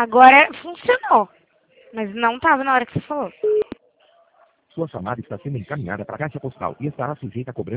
Agora funcionou. Mas não tava na hora que você falou. Sua chamada está sendo encaminhada para a caixa postal e estará sujeita a cobrança.